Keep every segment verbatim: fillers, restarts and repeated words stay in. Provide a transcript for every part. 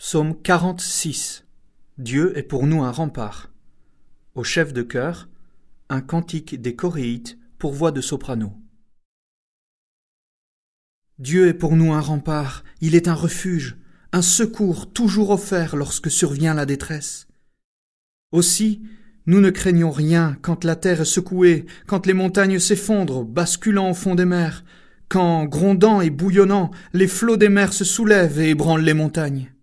Psaume quarante-six. Dieu est pour nous un rempart. Au chef de chœur, un cantique des Coréites pour voix de soprano. Dieu est pour nous un rempart, il est un refuge, un secours toujours offert lorsque survient la détresse. Aussi, nous ne craignons rien quand la terre est secouée, quand les montagnes s'effondrent, basculant au fond des mers, quand, grondant et bouillonnant, les flots des mers se soulèvent et ébranlent les montagnes.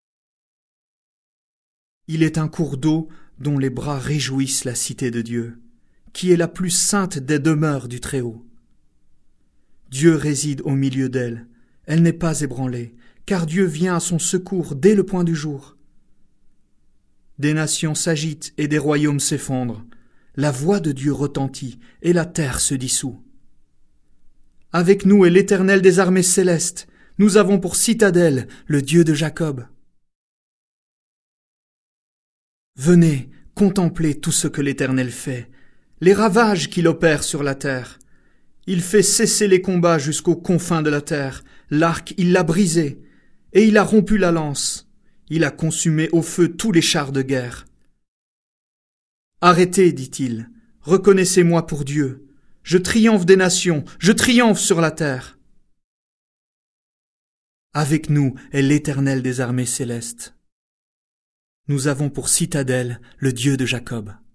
Il est un cours d'eau dont les bras réjouissent la cité de Dieu, qui est la plus sainte des demeures du Très-Haut. Dieu réside au milieu d'elle, elle n'est pas ébranlée, car Dieu vient à son secours dès le point du jour. Des nations s'agitent et des royaumes s'effondrent, la voix de Dieu retentit et la terre se dissout. Avec nous est l'Éternel des armées célestes, nous avons pour citadelle le Dieu de Jacob. Venez, contemplez tout ce que l'Éternel fait, les ravages qu'il opère sur la terre. Il fait cesser les combats jusqu'aux confins de la terre, l'arc il l'a brisé, et il a rompu la lance, il a consumé au feu tous les chars de guerre. Arrêtez, dit-il, reconnaissez-moi pour Dieu, je triomphe des nations, je triomphe sur la terre. Avec nous est l'Éternel des armées célestes. Nous avons pour citadelle le Dieu de Jacob.